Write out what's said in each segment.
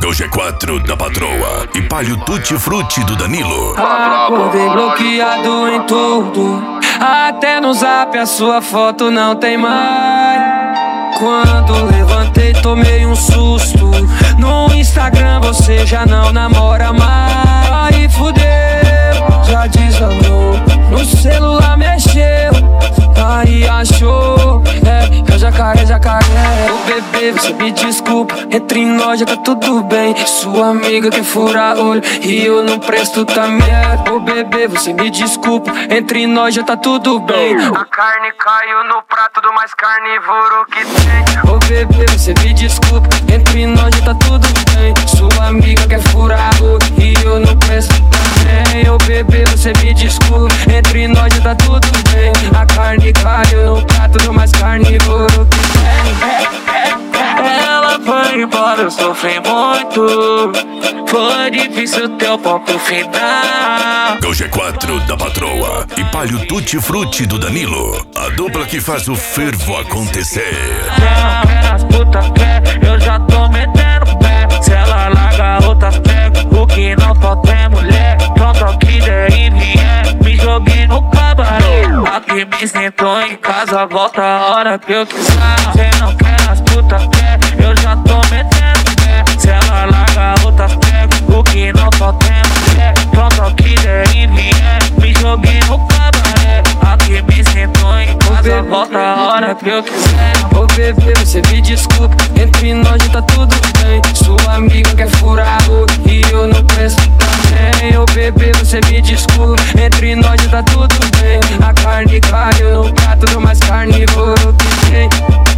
É o G4 da Patroa e Palio Tutti Frutti do Danilo. Acordei bloqueado em tudo, até no zap a sua foto não tem mais. Quando levantei tomei um susto, no Instagram você já não namora mais. Aí fudeu, já desandou, no celular mexeu, aí achou, é o jacaré. Ô bebê, você me desculpa, entre nós já tá tudo bem. Sua amiga quer furar olho e eu não presto também. Ô bebê, você me desculpa, entre nós já tá tudo bem. A carne caiu no prato do mais carnívoro que tem. Ô bebê, você me desculpa, entre nós já tá tudo bem. Sua amiga quer furar olho e eu não presto também. Ô bebê, você me desculpa, entre nós já tá tudo bem. A carne caiu no prato do mais carnívoro que tem. Ela foi embora, eu sofri muito. Foi difícil ter o ponto final. É o G4 da Patroa e Palio Tutti Frutti do Danilo. A dupla que faz o fervo acontecer. As putas quer, eu já tô metendo pé. Se ela larga outras pega, o que não pode é mulher. Pronto ao que der e vier, me joguei no cabaré. Aqui me sentou em casa, volta a hora que eu quiser. Cê não quer, as putas quer, eu já tô metendo pé. Se ela larga outras pega, o que não pode é mulher. Pronto ao que der e vier, me joguei no cabaré. Aqui me sentou em casa, volta a hora que eu quiser. Ô bebê, você me desculpa, entre nós já tá tudo bem. Sua amiga quer furar o e eu não presto também. Ô bebê, você me desculpa, entre nós já tá tudo bem. A carne caiu no prato do mais carnívoro que tem.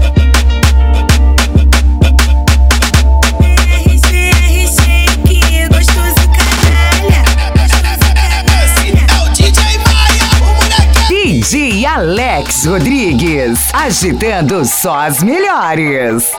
Que gostoso canalha. Esse é o DJ Maia, o moleque. DJ Alex Rodrigues, agitando só as melhores.